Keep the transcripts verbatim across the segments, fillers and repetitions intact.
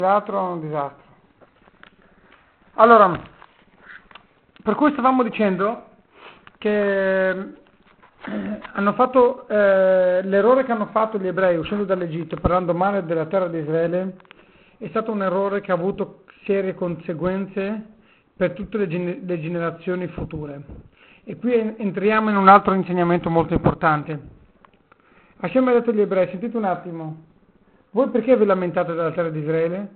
L'altro è un disastro. Allora, per cui stavamo dicendo che eh, hanno fatto eh, l'errore che hanno fatto gli ebrei uscendo dall'Egitto, parlando male della terra di Israele, è stato un errore che ha avuto serie conseguenze per tutte le, gen- le generazioni future. E qui en- entriamo in un altro insegnamento molto importante. Hashem ha detto agli ebrei: sentite un attimo, voi perché vi lamentate della terra di Israele?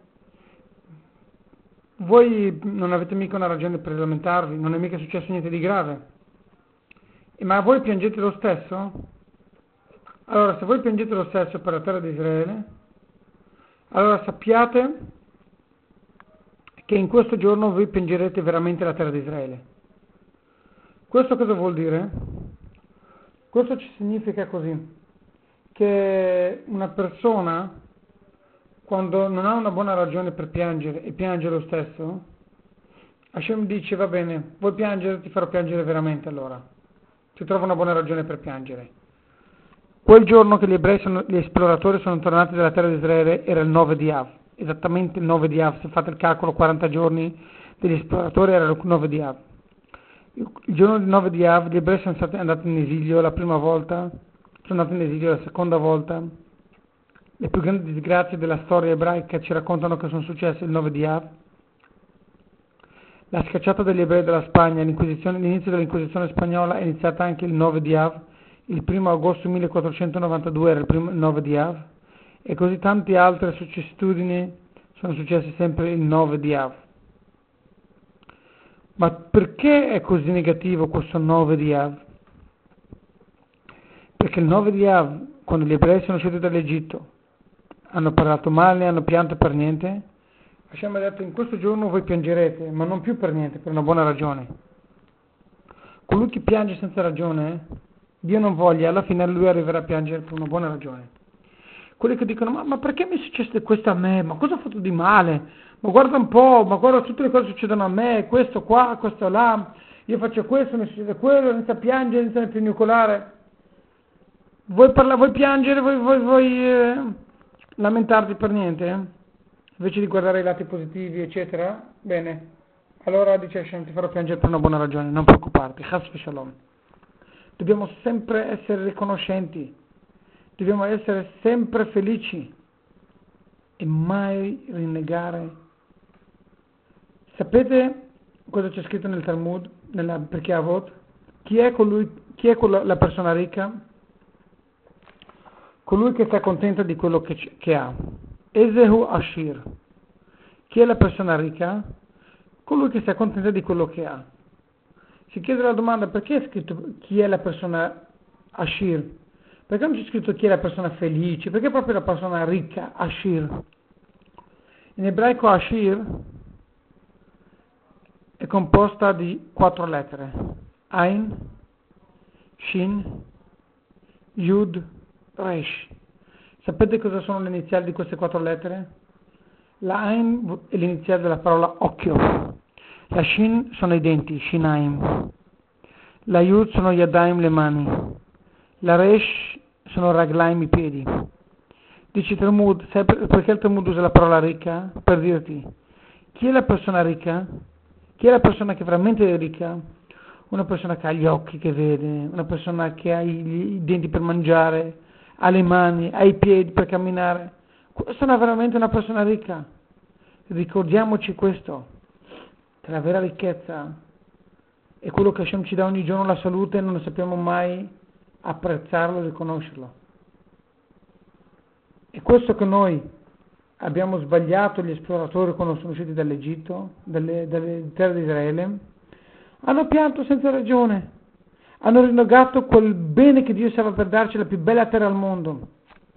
Voi non avete mica una ragione per lamentarvi, non è mica successo niente di grave. E ma voi piangete lo stesso? Allora, se voi piangete lo stesso per la terra di Israele, allora sappiate che in questo giorno voi piangerete veramente la terra di Israele. Questo cosa vuol dire? Questo ci significa così, che una persona, quando non ha una buona ragione per piangere e piange lo stesso, Hashem dice: va bene, vuoi piangere, ti farò piangere veramente allora. Ti trovo una buona ragione per piangere. Quel giorno che gli ebrei, sono, gli esploratori sono tornati dalla terra di Israele era il nove di Av, esattamente il nove di Av, se fate il calcolo, quaranta giorni degli esploratori era il nove di Av. Il giorno del nove di Av gli ebrei sono stati andati in esilio la prima volta, sono andati in esilio la seconda volta. Le più grandi disgrazie della storia ebraica ci raccontano che sono successe il nove di Av. La scacciata degli ebrei dalla Spagna, l'inizio dell'Inquisizione spagnola è iniziata anche il nove di Av, il primo agosto millequattrocentonovantadue era il, primo, il nove di Av, e così tante altre successitudini sono successe sempre il nove di Av. Ma perché è così negativo questo nove di Av? Perché il nove di Av, quando gli ebrei sono usciti dall'Egitto, hanno parlato male, hanno pianto per niente, Hashem ha detto: in questo giorno voi piangerete, ma non più per niente, per una buona ragione. Colui che piange senza ragione, Dio non voglia, alla fine lui arriverà a piangere per una buona ragione. Quelli che dicono: ma, ma perché mi è successo questo a me? Ma cosa ho fatto di male? Ma guarda un po', ma guarda tutte le cose che succedono a me, questo qua, questo là, io faccio questo, mi succede quello, inizia a piangere, inizia a pignucolare. Vuoi, parla, vuoi piangere, vuoi, vuoi, vuoi eh, lamentarti per niente? Eh? Invece di guardare i lati positivi, eccetera? Bene. Allora dice Hashem: ti farò piangere per una buona ragione, non preoccuparti. Chas v'shalom. Dobbiamo sempre essere riconoscenti, dobbiamo essere sempre felici e mai rinnegare. Sapete cosa c'è scritto nel Talmud, nella Pirkei Avot? Chi è colui, chi è quella, la persona ricca? Colui che sta contento di quello che, che ha. Ezehu Ashir. Chi è la persona ricca? Colui che sta contento di quello che ha. Si chiede la domanda: perché è scritto chi è la persona Ashir? Perché non c'è scritto chi è la persona felice? Perché proprio la persona ricca, Ashir? In ebraico Ashir è composta di quattro lettere: Ain, Shin, Yud, Resh. Sapete cosa sono le iniziali di queste quattro lettere? La Ain è l'iniziale della parola occhio. La Shin sono i denti, Shinaim. La Yud sono Yadaim, le mani. La Resh sono Raglaim, i piedi. Dice Talmud, sai perché il Talmud usa la parola ricca? Per dirti, chi è la persona ricca? Chi è la persona che veramente è ricca? Una persona che ha gli occhi che vede, una persona che ha i, i denti per mangiare, ha le mani, ha i piedi per camminare. Questa è veramente una persona ricca. Ricordiamoci questo, che la vera ricchezza è quello che Hashem ci dà ogni giorno, la salute, e non sappiamo mai apprezzarlo e riconoscerlo. E questo che noi abbiamo sbagliato gli esploratori quando sono usciti dall'Egitto, dalle, dalle terre di Israele, hanno pianto senza ragione, hanno rinnegato quel bene che Dio stava per darci, la più bella terra al mondo.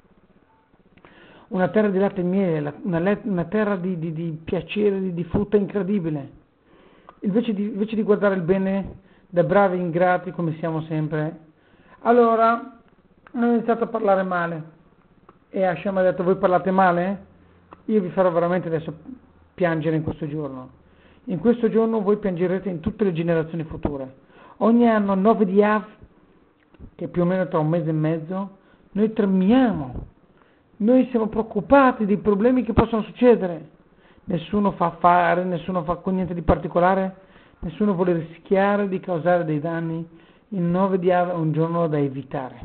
Una terra di latte e miele, una, una terra di, di, di piacere, di, di frutta incredibile. Invece di, invece di guardare il bene da bravi ingrati come siamo sempre, allora hanno iniziato a parlare male. E Hashem ha detto: voi parlate male? Io vi farò veramente adesso piangere in questo giorno. In questo giorno voi piangerete in tutte le generazioni future. Ogni anno, nove di Av, che è più o meno tra un mese e mezzo, noi tremiamo. Noi siamo preoccupati dei problemi che possono succedere. nessuno fa fare, nessuno fa niente di particolare, nessuno vuole rischiare di causare dei danni, il nove di Av è un giorno da evitare.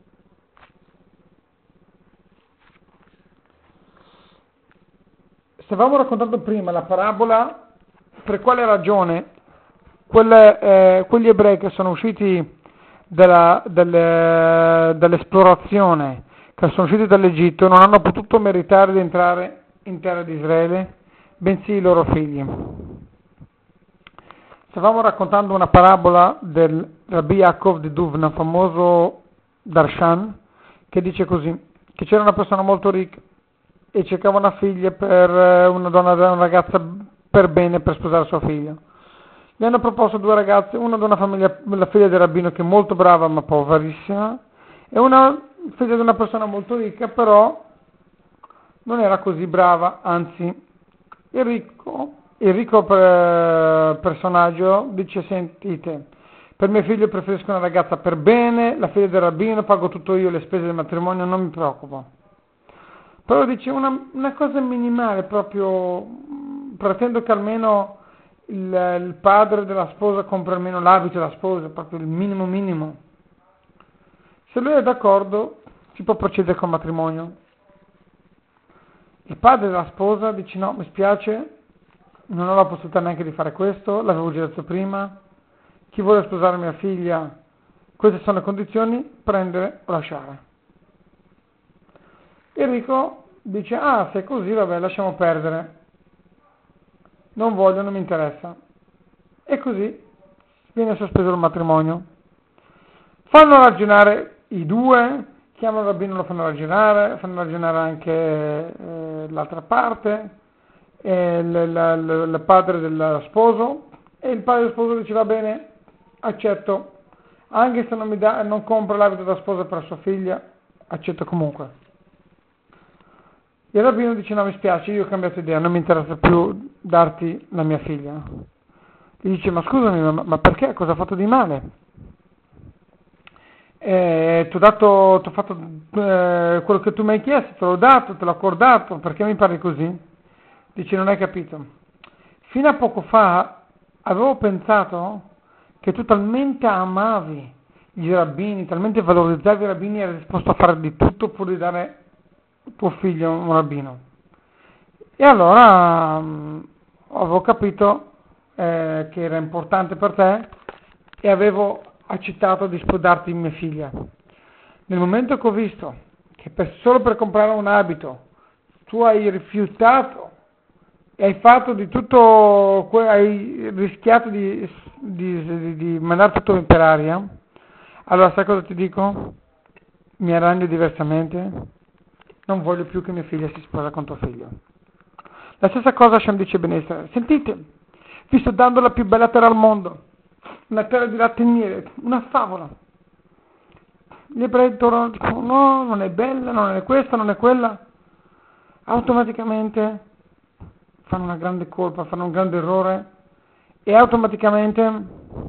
Stavamo raccontando prima la parabola per quale ragione quelle, eh, quegli ebrei che sono usciti dalla, delle, dall'esplorazione, che sono usciti dall'Egitto, non hanno potuto meritare di entrare in terra di Israele, bensì i loro figli. Stavamo raccontando una parabola del Rabbi Yaakov di Duvna, famoso darshan, che dice così, che c'era una persona molto ricca e cercava una figlia per una donna, una ragazza per bene per sposare sua figlia. Gli hanno proposto due ragazze, una di una famiglia, la figlia del rabbino che è molto brava ma poverissima, e una figlia di una persona molto ricca, però non era così brava, anzi il ricco, il ricco per, personaggio dice: sentite, per mio figlio preferisco una ragazza per bene, la figlia del rabbino, pago tutto io le spese del matrimonio, non mi preoccupo. Però dice una, una cosa minimale, proprio pretendo che almeno il, il padre della sposa compri almeno l'abito della sposa, proprio il minimo minimo. Se lui è d'accordo si può procedere col matrimonio. Il padre della sposa dice: no, mi spiace, non ho la possibilità neanche di fare questo, l'avevo già detto prima, chi vuole sposare mia figlia, queste sono le condizioni, prendere o lasciare. Enrico dice: ah, se è così, vabbè, lasciamo perdere, non voglio, non mi interessa. E così viene sospeso il matrimonio. Fanno ragionare i due, chiamano il rabbino, lo fanno ragionare, fanno ragionare anche eh, l'altra parte, eh, il padre dello sposo, e il padre dello sposo dice: va bene, accetto, anche se non mi dà, non compra l'abito da sposa per sua figlia, accetto comunque. Il rabbino dice: no, mi spiace, io ho cambiato idea, non mi interessa più darti la mia figlia. Gli dice: ma scusami, ma, ma perché? Cosa ho fatto di male? Eh, ti ho dato, ti ho fatto eh, quello che tu mi hai chiesto, te l'ho dato, te l'ho accordato, perché mi parli così? Dice: non hai capito. Fino a poco fa avevo pensato che tu talmente amavi i rabbini, talmente valorizzavi i rabbini, eri disposto a fare di tutto pur di dare tuo figlio un rabbino. E allora mh, avevo capito eh, che era importante per te e avevo accettato di sposarti mia figlia. Nel momento che ho visto che per, solo per comprare un abito tu hai rifiutato e hai fatto di tutto, hai rischiato di, di, di, di mandare tutto per aria, allora sai cosa ti dico? Mi arrangio diversamente. Non voglio più che mia figlia si sposa con tuo figlio. La stessa cosa Hashem dice ben Israele: sentite, vi sto dando la più bella terra al mondo, una terra di latte e miele, una favola. Gli ebrei tornano e dicono: no, non è bella, non è questa, non è quella. Automaticamente fanno una grande colpa, fanno un grande errore e automaticamente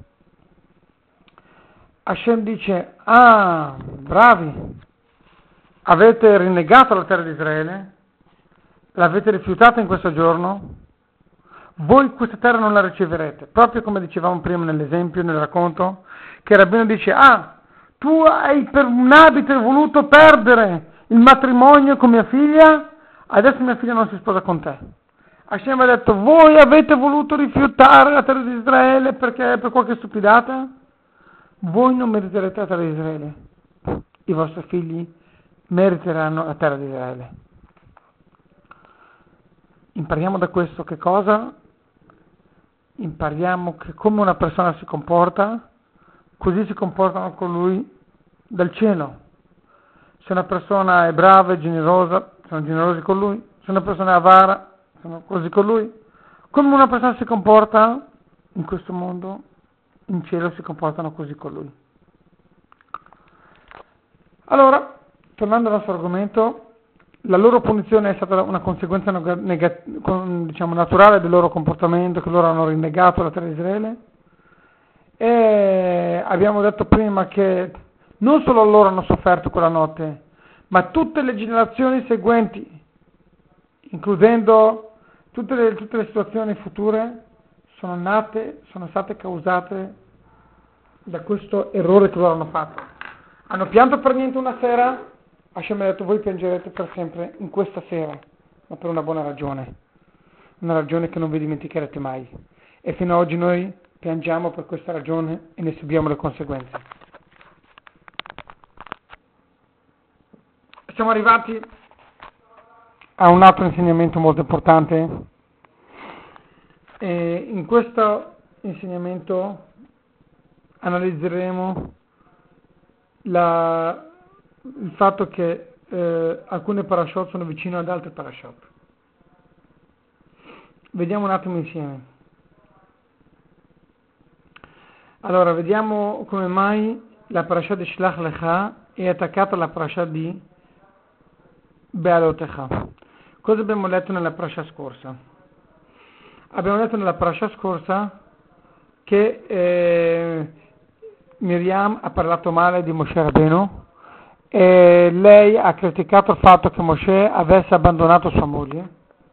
Hashem dice: ah, bravi, avete rinnegato la terra di Israele, l'avete rifiutata in questo giorno, voi questa terra non la riceverete, proprio come dicevamo prima nell'esempio, nel racconto, che il rabbino dice: ah, tu hai per un abito voluto perdere il matrimonio con mia figlia, adesso mia figlia non si sposa con te. Hashem ha detto: voi avete voluto rifiutare la terra di Israele perché per qualche stupidata? Voi non meriterete la terra di Israele, i vostri figli meriteranno la terra di Israele. Impariamo da questo che cosa? Impariamo che come una persona si comporta, così si comportano con lui dal cielo. Se una persona è brava e generosa, sono generosi con lui. Se una persona è avara, sono così con lui. Come una persona si comporta in questo mondo, in cielo si comportano così con lui. Allora, tornando al nostro argomento, la loro punizione è stata una conseguenza negat- diciamo, naturale del loro comportamento, che loro hanno rinnegato la terra di Israele, e abbiamo detto prima che non solo loro hanno sofferto quella notte, ma tutte le generazioni seguenti, includendo Tutte le, tutte le situazioni future sono nate, sono state causate da questo errore che loro hanno fatto. Hanno pianto per niente una sera, Hashem ha detto voi piangerete per sempre in questa sera, ma per una buona ragione, una ragione che non vi dimenticherete mai. E fino ad oggi noi piangiamo per questa ragione e ne subiamo le conseguenze. Siamo arrivati a un altro insegnamento molto importante e in questo insegnamento analizzeremo la, il fatto che eh, alcune parashot sono vicine ad altre parashot. Vediamo un attimo insieme. Allora, vediamo come mai la parasha di Shlach Lecha è attaccata alla parasha di Be'alotecha. Cosa abbiamo letto nella parasha scorsa? Abbiamo letto nella parasha scorsa che eh, Miriam ha parlato male di Moshe Rabbeinu e lei ha criticato il fatto che Moshe avesse abbandonato sua moglie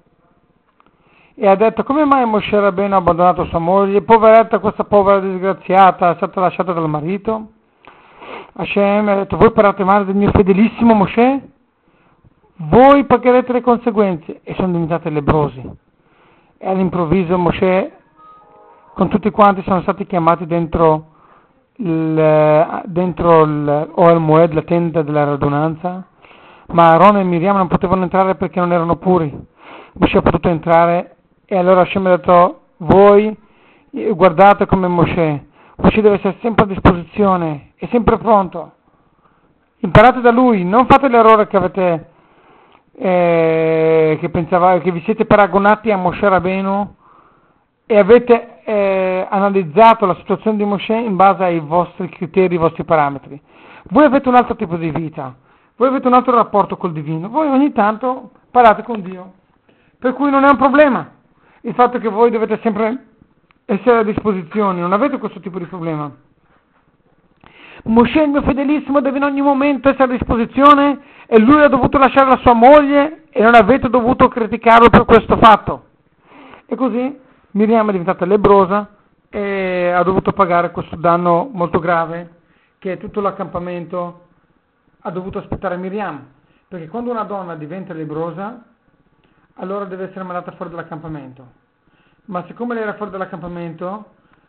e ha detto come mai Moshe Rabbeinu ha abbandonato sua moglie, poveretta, questa povera disgraziata è stata lasciata dal marito. Hashem ha detto voi parlate male del mio fedelissimo Moshe, voi pagherete le conseguenze, e sono diventate lebrosi. E all'improvviso Moshe con tutti quanti sono stati chiamati dentro il, dentro il Ohel Moed, la tenda della radunanza, ma Aaron e Miriam non potevano entrare perché non erano puri. Moshe ha potuto entrare e allora Hashem ha detto voi guardate come Moshe Moshe deve essere sempre a disposizione, è sempre pronto, imparate da lui, non fate l'errore che avete eh, che pensavate, che vi siete paragonati a Moshe Rabbeinu e avete eh, analizzato la situazione di Moshe in base ai vostri criteri, ai vostri parametri. Voi avete un altro tipo di vita, voi avete un altro rapporto col divino, voi ogni tanto parlate con Dio, per cui non è un problema il fatto che voi dovete sempre essere a disposizione, non avete questo tipo di problema. Moshe, il mio fedelissimo, deve in ogni momento essere a disposizione e lui ha dovuto lasciare la sua moglie e non avete dovuto criticarlo per questo fatto. E così Miriam è diventata lebbrosa e ha dovuto pagare questo danno molto grave che tutto l'accampamento ha dovuto aspettare Miriam, perché quando una donna diventa lebbrosa allora deve essere mandata fuori dall'accampamento. Ma siccome lei era fuori dall'accampamento,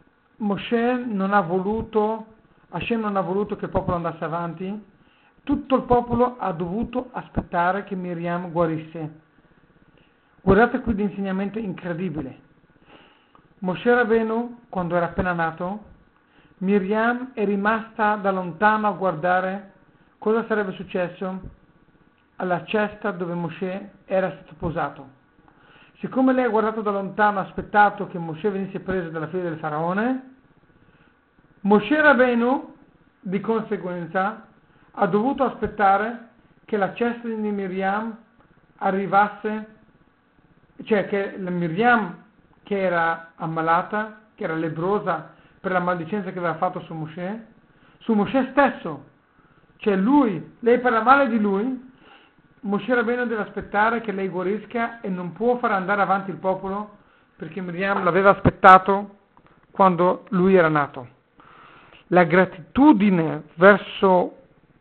Moshe non ha voluto, Hashem non ha voluto che il popolo andasse avanti, tutto il popolo ha dovuto aspettare che Miriam guarisse. Guardate qui l'insegnamento incredibile. Moshe Rabbeinu, quando era appena nato, Miriam è rimasta da lontano a guardare cosa sarebbe successo alla cesta dove Moshe era stato posato. Siccome lei ha guardato da lontano, ha aspettato che Moshe venisse preso dalla figlia del faraone, Moshe Rabbeinu, di conseguenza, ha dovuto aspettare che la cesta di Miriam arrivasse, cioè che la Miriam, che era ammalata, che era lebbrosa per la maldicenza che aveva fatto su Moshe, su Moshe stesso, cioè lui, lei parla male di lui, Moshe Rabbeinu deve aspettare che lei guarisca e non può far andare avanti il popolo perché Miriam l'aveva aspettato quando lui era nato. La gratitudine verso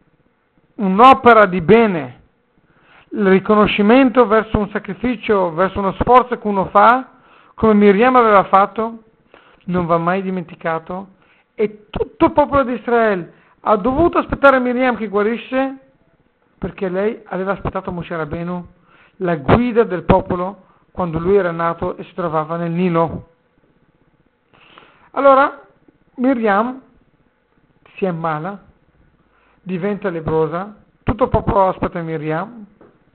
un'opera di bene, il riconoscimento verso un sacrificio, verso uno sforzo che uno fa, come Miriam aveva fatto, non va mai dimenticato, e tutto il popolo di Israele ha dovuto aspettare Miriam che guarisce perché lei aveva aspettato Moshe Rabbeinu, la guida del popolo, quando lui era nato e si trovava nel Nilo. Allora Miriam si ammala, diventa lebbrosa, tutto il popolo aspetta Miriam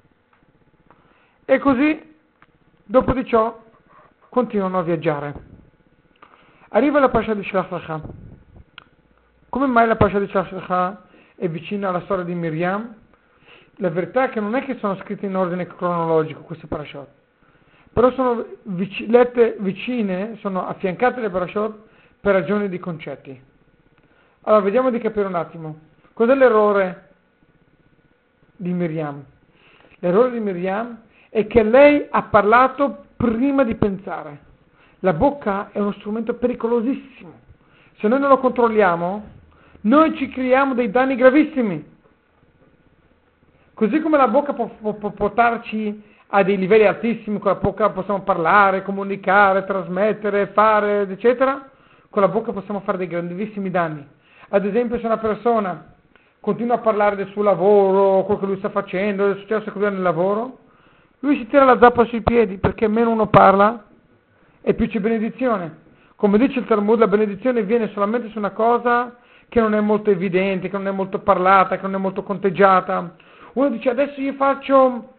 e così dopo di ciò continuano a viaggiare. Arriva la parasha di Shlach Lecha. Come mai la parasha di Shlach Lecha è vicina alla storia di Miriam? La verità è che non è che sono scritte in ordine cronologico queste parashot, però sono vic- lette vicine, sono affiancate le parashot per ragioni di concetti. Allora vediamo di capire un attimo. Cos'è l'errore di Miriam? L'errore di Miriam è che lei ha parlato prima di pensare. La bocca è uno strumento pericolosissimo. Se noi non lo controlliamo, noi ci creiamo dei danni gravissimi. Così come la bocca può, può, può portarci a dei livelli altissimi, con la bocca possiamo parlare, comunicare, trasmettere, fare, eccetera, con la bocca possiamo fare dei grandissimi danni. Ad esempio, se una persona continua a parlare del suo lavoro, quello che lui sta facendo, del successo che lui ha nel lavoro, lui si tira la zappa sui piedi, perché meno uno parla e più c'è benedizione. Come dice il Talmud, la benedizione viene solamente su una cosa che non è molto evidente, che non è molto parlata, che non è molto conteggiata. Uno dice: adesso io faccio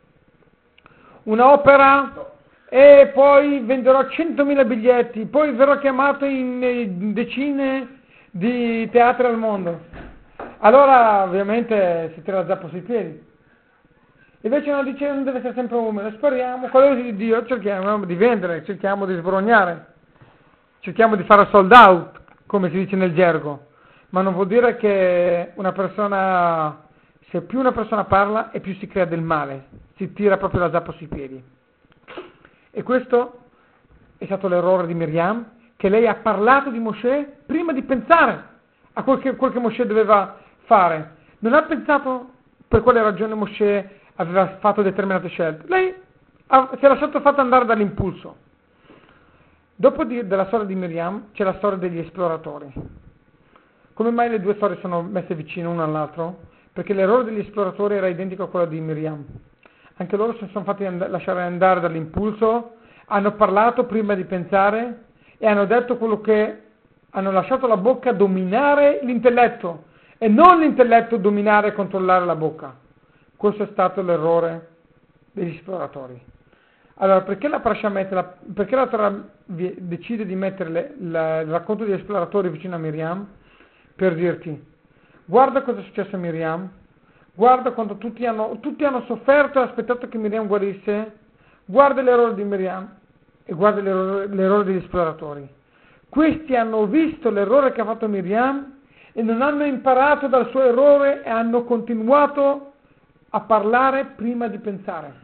un'opera e poi venderò centomila biglietti, poi verrò chiamato in decine di teatri al mondo. Allora ovviamente si tira la zappa sui piedi. Invece no, dice: non deve essere sempre umile, speriamo, quello di Dio, cerchiamo di vendere, cerchiamo di sbrognare, cerchiamo di fare sold out, come si dice nel gergo, ma non vuol dire che una persona, se più una persona parla e più si crea del male, si tira proprio la zappa sui piedi. E questo è stato l'errore di Miriam, che lei ha parlato di Mosè prima di pensare a quel che, quel che Mosè doveva fare. Non ha pensato per quale ragione Mosè aveva fatto determinate scelte. Lei ha, si è lasciato fatto andare dall'impulso. Dopo di, della storia di Miriam c'è la storia degli esploratori. Come mai le due storie sono messe vicino uno all'altro? Perché l'errore degli esploratori era identico a quello di Miriam. Anche loro si sono fatti and- lasciare andare dall'impulso, hanno parlato prima di pensare e hanno detto quello che hanno lasciato la bocca dominare l'intelletto e non l'intelletto dominare e controllare la bocca. Questo è stato l'errore degli esploratori. Allora, perché la parasha mette la, perché la Torah decide di mettere le, la, il racconto degli esploratori vicino a Miriam? Per dirti: guarda cosa è successo a Miriam, guarda quando tutti hanno, tutti hanno sofferto e aspettato che Miriam guarisse, guarda l'errore di Miriam e guarda l'errore, l'errore degli esploratori. Questi hanno visto l'errore che ha fatto Miriam e non hanno imparato dal suo errore e hanno continuato a parlare prima di pensare.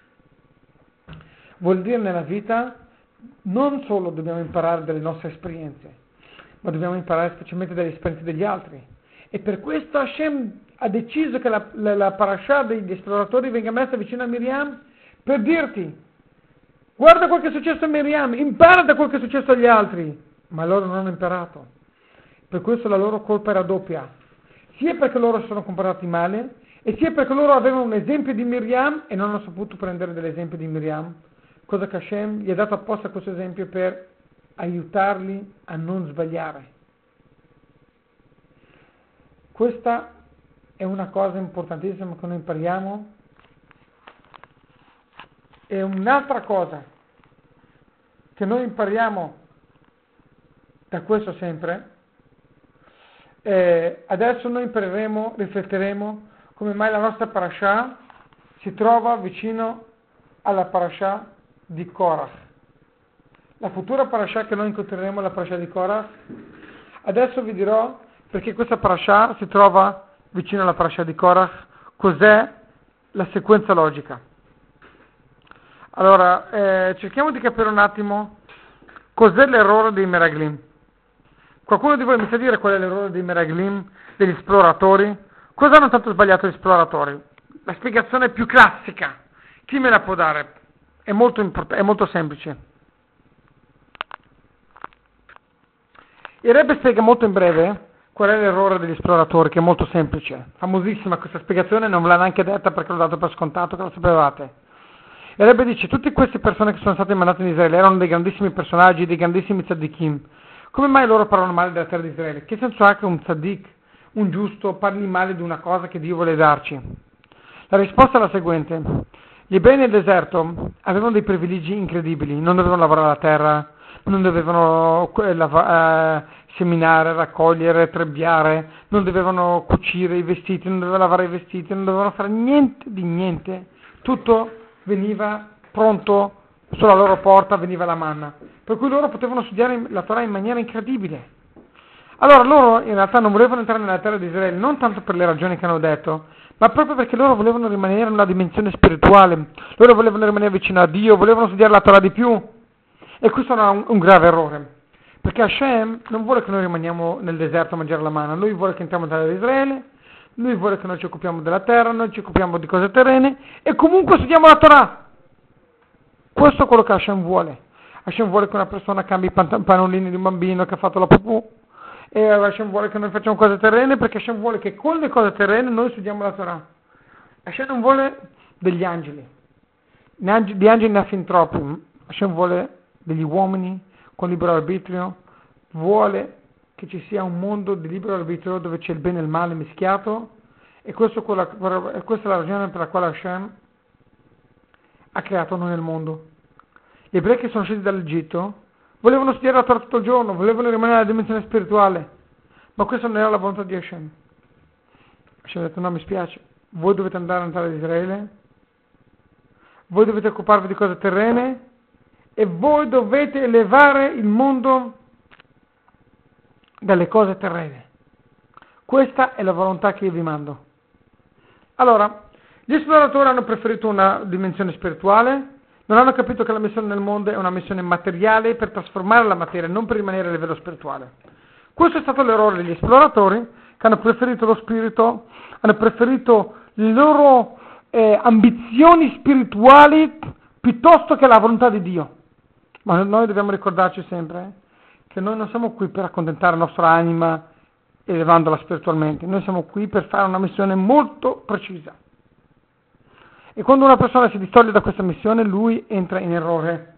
Vuol dire nella vita non solo dobbiamo imparare dalle nostre esperienze, ma dobbiamo imparare specialmente dalle esperienze degli altri. E per questo Hashem ha deciso che la, la, la parasha degli esploratori venga messa vicino a Miriam per dirti: guarda quel che è successo a Miriam, impara da quel che è successo agli altri. Ma loro non hanno imparato. Per questo la loro colpa era doppia, sia perché loro si sono comportati male e sia perché loro avevano un esempio di Miriam e non hanno saputo prendere dell'esempio di Miriam, cosa che Hashem gli ha dato apposta questo esempio per aiutarli a non sbagliare. Questa è una cosa importantissima che noi impariamo. E un'altra cosa che noi impariamo da questo sempre, eh, adesso noi impareremo, rifletteremo come mai la nostra parasha si trova vicino alla parasha di Korach. La futura parasha che noi incontreremo è la parasha di Korach. Adesso vi dirò perché questa parasha si trova vicino alla parasha di Korach, cos'è la sequenza logica. Allora, eh, cerchiamo di capire un attimo cos'è l'errore dei Meraglim. Qualcuno di voi mi sa dire qual è l'errore dei Meraglim, degli esploratori? Cosa hanno tanto sbagliato gli esploratori? La spiegazione più classica, chi me la può dare? È molto, import- è molto semplice. Il Rebbe spiega molto in breve qual è l'errore degli esploratori, che è molto semplice. Famosissima questa spiegazione, non ve l'ha neanche detta perché l'ho dato per scontato che lo sapevate. Il Rebbe dice: tutte queste persone che sono state mandate in Israele erano dei grandissimi personaggi, dei grandissimi tzaddikim. Come mai loro parlano male della terra di Israele? Che senso ha che un tzaddik, un giusto, parli male di una cosa che Dio vuole darci? La risposta è la seguente: gli ebrei nel deserto avevano dei privilegi incredibili, non dovevano lavorare la terra, non dovevano eh, lav- eh, seminare, raccogliere, trebbiare, non dovevano cucire i vestiti, non dovevano lavare i vestiti, non dovevano fare niente di niente, tutto veniva pronto sulla loro porta, veniva la manna, per cui loro potevano studiare la Torah in maniera incredibile. Allora loro in realtà non volevano entrare nella terra di Israele non tanto per le ragioni che hanno detto, ma proprio perché loro volevano rimanere in una dimensione spirituale, loro volevano rimanere vicino a Dio, volevano studiare la Torah di più, e questo era un, un grave errore, perché Hashem non vuole che noi rimaniamo nel deserto a mangiare la manna, lui vuole che entriamo nella terra di Israele, lui vuole che noi ci occupiamo della terra, noi ci occupiamo di cose terrene, e comunque studiamo la Torah. Questo è quello che Hashem vuole. Hashem vuole che una persona cambi i pant- panolini di un bambino che ha fatto la pupù, e Hashem vuole che noi facciamo cose terrene, perché Hashem vuole che con le cose terrene noi studiamo la Torah. Hashem non vuole degli angeli, di angeli ne ha fin troppi. Hashem vuole degli uomini con libero arbitrio, vuole che ci sia un mondo di libero arbitrio dove c'è il bene e il male mischiato, e questo è quella, questa è la ragione per la quale Hashem ha creato noi nel mondo. Gli ebrei che sono scesi dall'Egitto volevano studiare la Torah tutto il giorno, volevano rimanere nella dimensione spirituale, ma questa non era la volontà di Hashem. Hashem ha detto: no, mi spiace, voi dovete andare alla terra di Israele, voi dovete occuparvi di cose terrene, e voi dovete elevare il mondo dalle cose terrene. Questa è la volontà che io vi mando. Allora, gli esploratori hanno preferito una dimensione spirituale, non hanno capito che la missione nel mondo è una missione materiale per trasformare la materia, non per rimanere a livello spirituale. Questo è stato l'errore degli esploratori, che hanno preferito lo spirito, hanno preferito le loro eh, ambizioni spirituali piuttosto che la volontà di Dio. Ma noi dobbiamo ricordarci sempre eh, che noi non siamo qui per accontentare la nostra anima elevandola spiritualmente, noi siamo qui per fare una missione molto precisa. E quando una persona si distoglie da questa missione, lui entra in errore.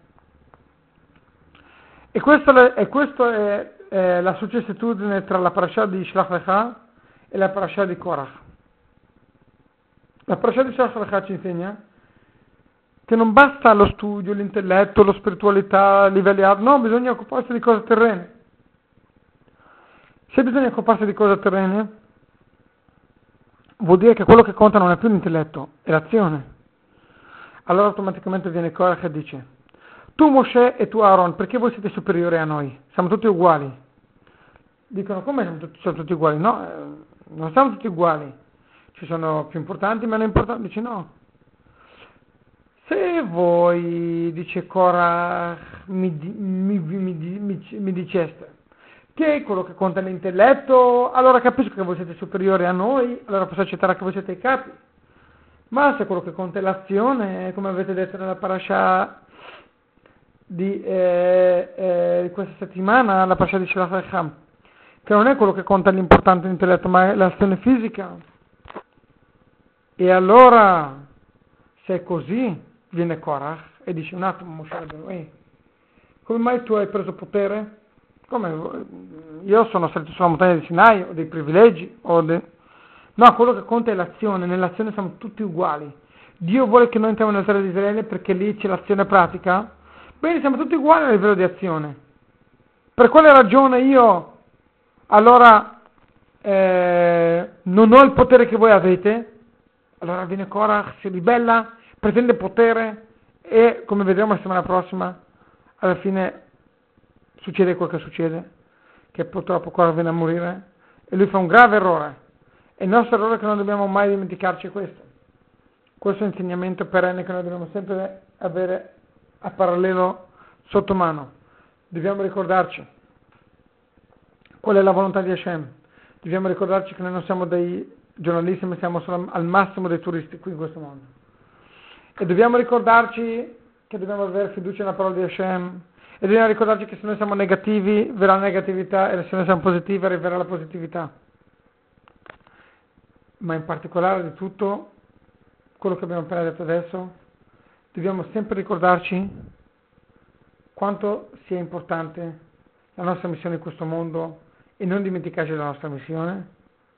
E questa è, questo è, è la successitudine tra la parasha di Shlach Lecha e la parasha di Korach. La parasha di Shlach Lecha ci insegna che non basta lo studio, l'intelletto, la spiritualità, livelli alti, no, bisogna occuparsi di cose terrene. Se bisogna occuparsi di cose terrene, vuol dire che quello che conta non è più l'intelletto, è l'azione. Allora automaticamente viene Korach e dice: tu Moshe e tu Aaron, perché voi siete superiori a noi? Siamo tutti uguali. Dicono: come siamo tutti, siamo tutti uguali? No, eh, non siamo tutti uguali. Ci sono più importanti, meno importanti. Dice: no. Se voi, dice Korach, mi, mi, mi, mi, mi diceste che quello che conta è l'intelletto, allora capisco che voi siete superiori a noi, allora posso accettare che voi siete i capi. Ma se quello che conta è l'azione, come avete detto nella parasha di eh, eh, questa settimana, la parasha di Shlach Lecha, che non è quello che conta l'importante l'intelletto, ma è l'azione fisica. E allora, se è così, viene Korach e dice: un attimo, Moshe Rabbeinu, ehi, come mai tu hai preso potere? Come? Io sono salito sulla montagna di Sinai, ho dei privilegi, ho dei... No, quello che conta è l'azione, nell'azione siamo tutti uguali. Dio vuole che noi entriamo nella terra di Israele perché lì c'è l'azione pratica. Bene, siamo tutti uguali a livello di azione. Per quale ragione io allora eh, non ho il potere che voi avete? Allora viene Korach, si ribella, pretende potere e, come vedremo la settimana prossima, alla fine succede quel che succede, che purtroppo Korach viene a morire e lui fa un grave errore. E il nostro errore è che non dobbiamo mai dimenticarci questo. Questo è un insegnamento perenne che noi dobbiamo sempre avere a parallelo sotto mano. Dobbiamo ricordarci qual è la volontà di Hashem. Dobbiamo ricordarci che noi non siamo dei giornalisti, ma siamo solo al massimo dei turisti qui in questo mondo. E dobbiamo ricordarci che dobbiamo avere fiducia nella parola di Hashem. E dobbiamo ricordarci che se noi siamo negativi verrà la negatività, e se noi siamo positivi arriverà la positività. Ma in particolare di tutto quello che abbiamo appena detto adesso, dobbiamo sempre ricordarci quanto sia importante la nostra missione in questo mondo e non dimenticarci della nostra missione.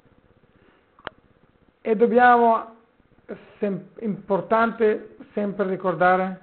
E dobbiamo, sem- importante sempre ricordare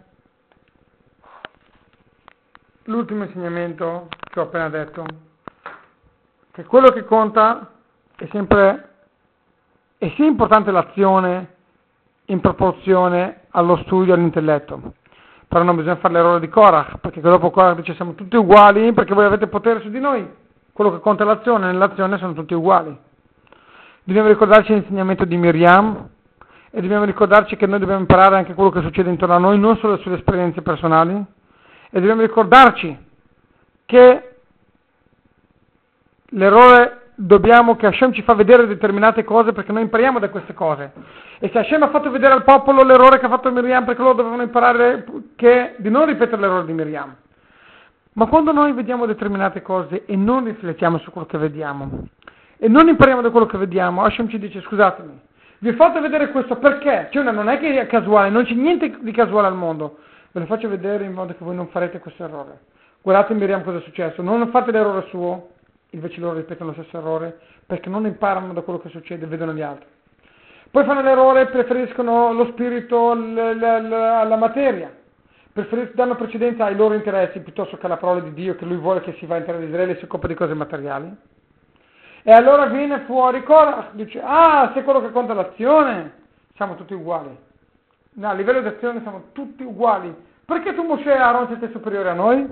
l'ultimo insegnamento che ho appena detto, che quello che conta è sempre, è sia importante l'azione in proporzione allo studio e all'intelletto, però non bisogna fare l'errore di Korach, perché dopo Korach dice siamo tutti uguali perché voi avete potere su di noi. Quello che conta è l'azione, nell'azione sono tutti uguali. dobbiamo ricordarci l'insegnamento di Miriam e dobbiamo ricordarci che noi dobbiamo imparare anche quello che succede intorno a noi, non solo sulle esperienze personali, e dobbiamo ricordarci che l'errore dobbiamo, che Hashem ci fa vedere determinate cose perché noi impariamo da queste cose. E se Hashem ha fatto vedere al popolo l'errore che ha fatto Miriam, perché loro dovevano imparare che, di non ripetere l'errore di Miriam. Ma quando noi vediamo determinate cose e non riflettiamo su quello che vediamo e non impariamo da quello che vediamo, Hashem ci dice: scusatemi, vi ho fatto vedere questo perché? Cioè non è che è casuale, non c'è niente di casuale al mondo, ve lo faccio vedere in modo che voi non farete questo errore. Guardate Miriam cosa è successo, non fate l'errore suo, invece loro ripetono lo stesso errore perché non imparano da quello che succede e vedono gli altri. Poi fanno l'errore e preferiscono lo spirito alla materia, preferiscono, danno precedenza ai loro interessi piuttosto che alla parola di Dio, che lui vuole che si va in terra di Israele e si occupa di cose materiali. E allora viene fuori Korach, dice: ah, se quello che conta è l'azione, siamo tutti uguali. No, a livello di azione siamo tutti uguali. Perché tu Mosè e Aaron siete superiori a noi?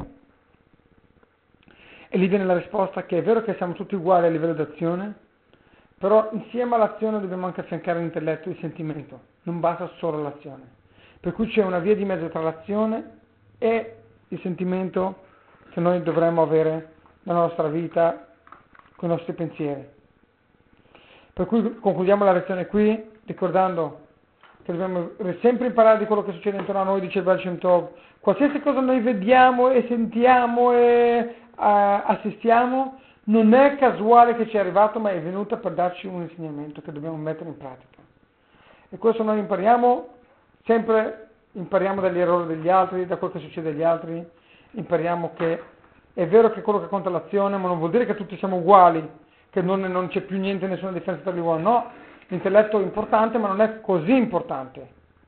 E lì viene la risposta che è vero che siamo tutti uguali a livello di azione, però insieme all'azione dobbiamo anche affiancare l'intelletto e il sentimento, non basta solo l'azione. Per cui c'è una via di mezzo tra l'azione e il sentimento che noi dovremmo avere nella nostra vita con i nostri pensieri. Per cui concludiamo la lezione qui ricordando che dobbiamo sempre imparare di quello che succede intorno a noi, dice il Baal Shem Tov. Qualsiasi cosa noi vediamo e sentiamo e uh, assistiamo non è casuale che ci è arrivato, ma è venuta per darci un insegnamento che dobbiamo mettere in pratica. E questo noi impariamo sempre, impariamo dagli errori degli altri, da quello che succede agli altri, impariamo che è vero che quello che conta è l'azione, ma non vuol dire che tutti siamo uguali, che non, non c'è più niente, nessuna differenza tra gli uomini. No, l'intelletto è importante, ma non è così importante.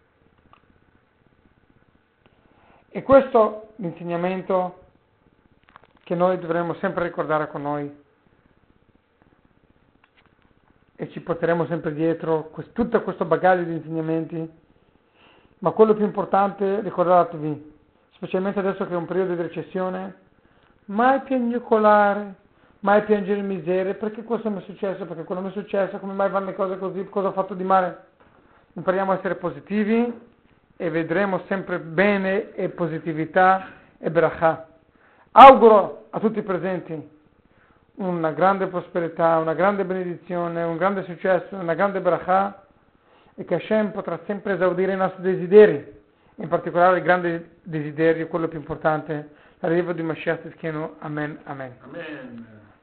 E questo è l'insegnamento che noi dovremmo sempre ricordare con noi e ci porteremo sempre dietro questo, tutto questo bagaglio di insegnamenti. Ma quello più importante, ricordatevi, specialmente adesso che è un periodo di recessione, mai piagnucolare, mai piangere in miseria, perché questo mi è successo, perché quello mi è successo, come mai vanno le cose così, cosa ho fatto di male? Impariamo a essere positivi e vedremo sempre bene e positività e bracha. Auguro a tutti i presenti una grande prosperità, una grande benedizione, un grande successo, una grande bracha, e che Hashem potrà sempre esaudire i nostri desideri, in particolare il grande desiderio, quello più importante, l'arrivo di Mashiach Tzidkenu. Amen, amen. Amen.